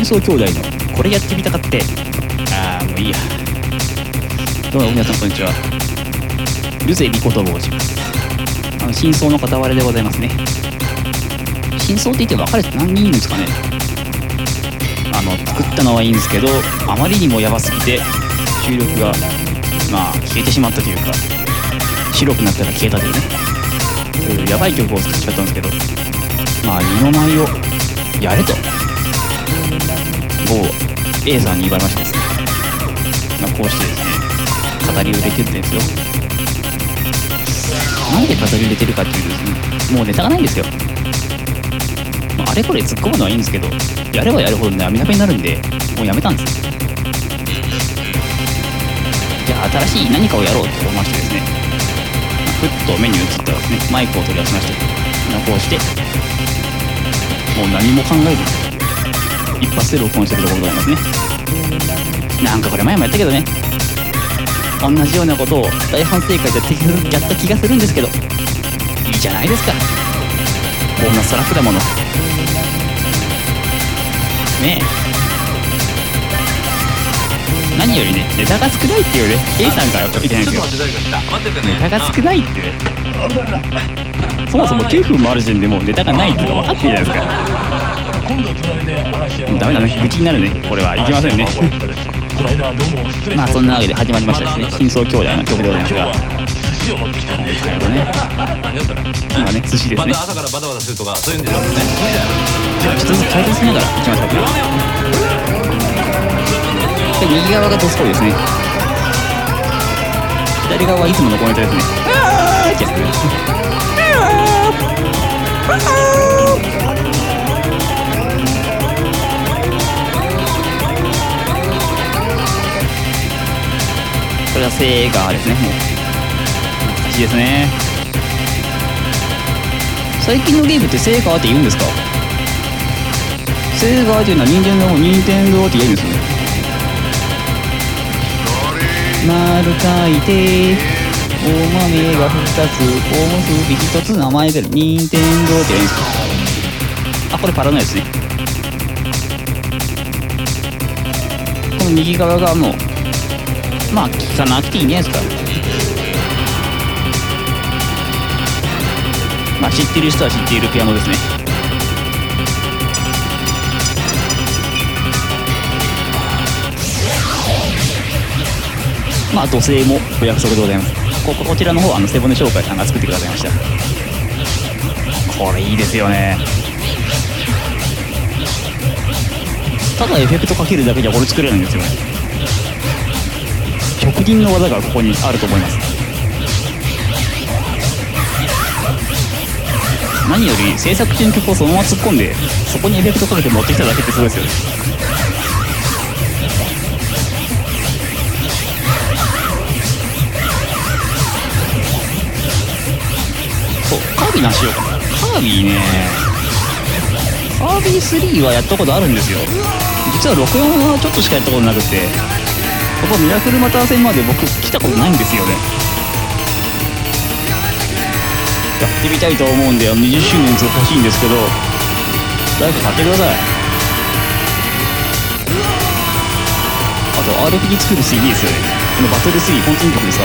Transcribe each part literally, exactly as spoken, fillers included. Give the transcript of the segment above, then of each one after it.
争兄弟のこれやってみたかって。あーもういいや。どうも皆さんこんにちは。ルゼミこと申します。あの真相の片割れでございますね。真相って言って分かれて何人いるんですかね。あの作ったのはいいんですけど、あまりにもヤバすぎて収録がまあ消えてしまったというか、白くなったら消えたというね、そういうヤバい曲を作っちゃったんですけど、まあ二の舞をやれと某 A さんに言われましてですね、まあ、こうしてですね語りを入れてるんですよ。なんで語り入れてるかっていうとですね、もうネタがないんですよ。まあ、あれこれ突っ込むのはいいんですけど、やればやるほどね網鍋になるんで、もうやめたんですよ。じゃあ新しい何かをやろうと思いましてですね、ふっと目に映ったらですね、マイクを取り出しまして、こうしてもう何も考えず一発で録音してるところでございますね。なんかこれ前もやったけどね、同じようなことを大反省会でやった気がするんですけど、いいじゃないですか、こんなストラックだものねえ。何よりね、ネタが少ないっていうね、 A さんから言ってないんですよ。ネタが少ないってね、そもそもきゅうふんもある時点でもうネタがないっていうの分かってるじゃないですか。ダメだね、愚痴になるね、これはいけませんね。まあそんなわけで始まりましたですね、真相兄弟の曲でございますが、最後ね、今ね、寿司ですね。朝からバタバタするとかそういうんでしょうね。じゃあちょっとずつ解説しながらいきましょうか。で、右側がドスコイですね。左側はいつものコメントですね。あーってやつね。これはセーガーですね。もう懐かしいですね。最近のゲームってセーガーって言うんですか？セーガーっていうのは任天堂任天堂って言うんですよね。丸書いてお豆がふたつ、おむすびひとつ、名前が任天堂って言うんですか？あ、これパラノイですね。この右側がもうまあ聞かなくていいんじゃないですか。まあ知ってる人は知っているピアノですね。まあ土星もお約束でございます。こ, こちらの方はあの背骨紹介さんが作ってくださいました。これいいですよね。ただエフェクトかけるだけじゃこれ作れないんですよね。職人の技がここにあると思います。何より制作中の曲をそのまま突っ込んでそこにエフェクトかけて持ってきただけってすごいですよね。そう、カービィなしようかな。カービィね、カービィスリーはやったことあるんですよ。実はろくよんはちょっとしかやったことなくて、ここミラクルマター戦まで僕来たことないんですよね。やってみたいと思うんでにじゅっしゅうねんずつ欲しいんですけど、誰か買ってください。あと アールピージー 作る シーディー ですよね。このバトルスリー本当にいい曲ですから。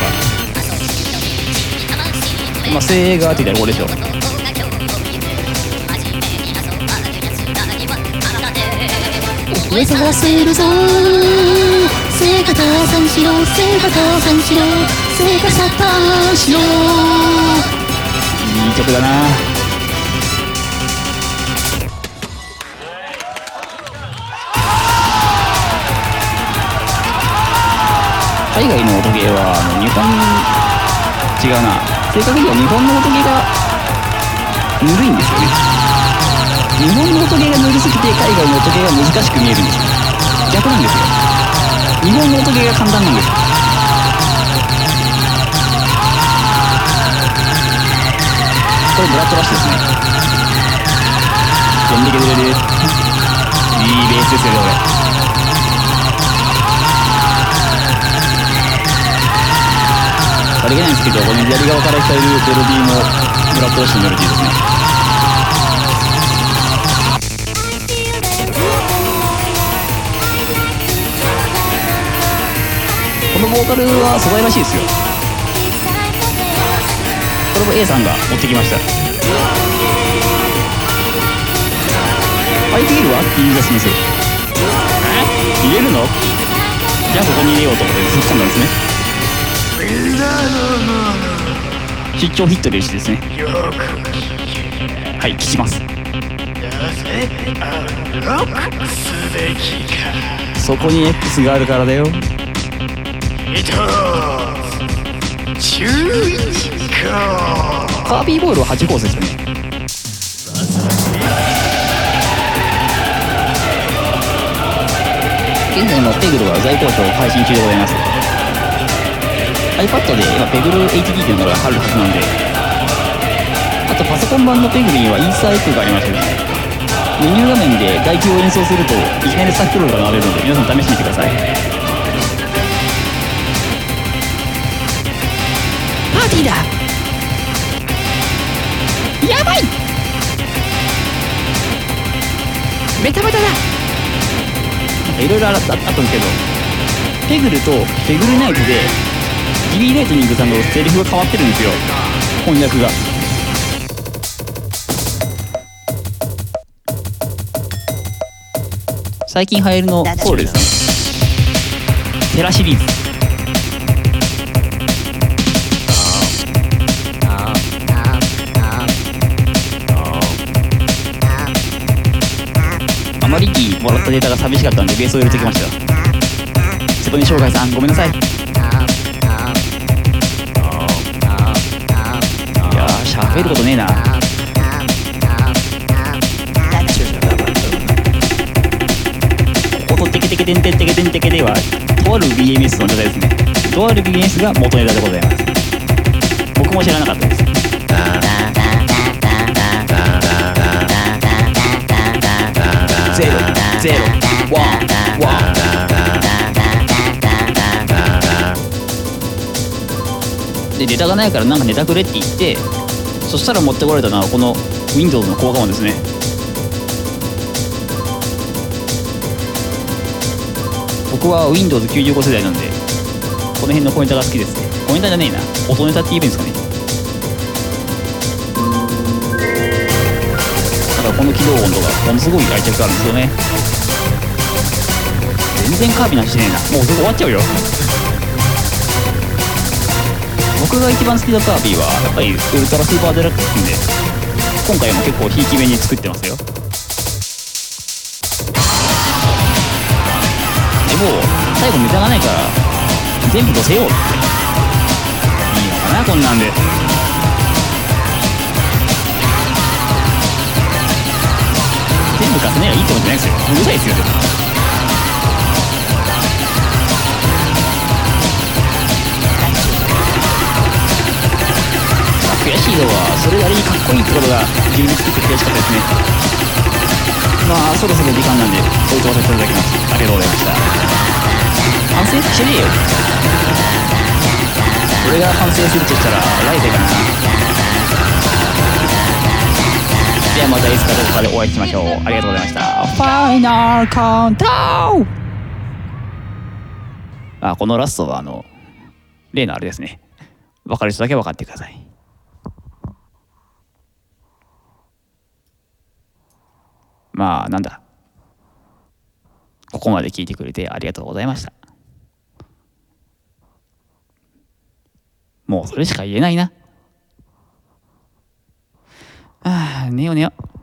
まあセーガーって言ったらこれでしょ。目覚せるぞ聖火倒産しろ、聖火倒産しろ、聖火サッカーしろ。いい曲だな。海外の音ゲーはあの日本違うな、正確には日本の音ゲーがぬるいんですよね。日本の音ゲーがぬるすぎて海外の音ゲーが難しく見えるんですよ。逆なんですよ。日本の音ゲーが簡単なんです。これブラッドラッシュですね。飛んでけれる。いいベースですよね、これ。さりげないんですけど、この左側から聞こえるメロディーもブラッドラッシュのメロディーですね。 のボーカルは素晴らしいですよ。これも A さんが持ってきました。空いているわって言い出すんですよ。え入れるの？じゃあここに入れようと思って突っ込んだんですね。出張ヒットでしですね。はい、聞きます。そこに X があるからだよ。カービーボールははちコースですよね。現在もペグルは在庫賞配信中でございます。 iPad で今ペグル エイチディー というのがあるはずなんで、あとパソコン版のペグルにはイーサーエッグがありましてですね、メニュー画面で外気を演奏するといきなりサックロールが流れるので、皆さん試してみてください。パーティーだ。やばい、メタメタだ。いろいろあったんですけど、ペグルとペグルナイトでギリー・ライトニングさんのセリフが変わってるんですよ、翻訳が。最近流行りのソウルですね、テラシリーズ。あまりにもらったデータが寂しかったんでベースを入れてきました。瀬戸に翔海さんごめんなさい。いやーしゃべることねえな。こことテケテケテンテンテケテンテケではとある ビーエムエス のネタですね。とある ビーエムエス が元ネタでございます。僕も知らなかったです。ゼロゼロワンワンで、ネタがないからなんかネタくれって言って、そしたら持ってこられたのはこの Windows の効果音ですね。僕は ウィンドウズきゅうじゅうご 世代なんでこの辺の小ネタが好きですね。小ネタじゃねえな、音ネタって言えばいいんですかね。だからこの起動音とかものすごい愛着があるんですよね。全然カービィなんてしねえな。もうすぐ終わっちゃうよ。僕が一番好きなカービィはやっぱりウルトラスーパーデラックスんで、今回も結構ひいき目に作ってますよ。でも最後ネタがないから全部乗せようって。いいのかなこんなんで。全部重ねればいいってことじゃないですよ。うるさいですよ。悔しいのはそれなりにかっこいいってことが自分で作って悔しかったですね。まあそろそろ時間なんでおいとわせていただきます。ありがとうございました。反省してねえよ。俺が反省するとしたら来世かな。ではまたいつかどこかでお会いしましょう。ありがとうございました。ファイナルカウントダウン。あ、このラストはあの例のあれですね。分かる人だけ分かってください。まあなんだ、ここまで聞いてくれてありがとうございました。もうそれしか言えないな。ああ、寝よう寝よう。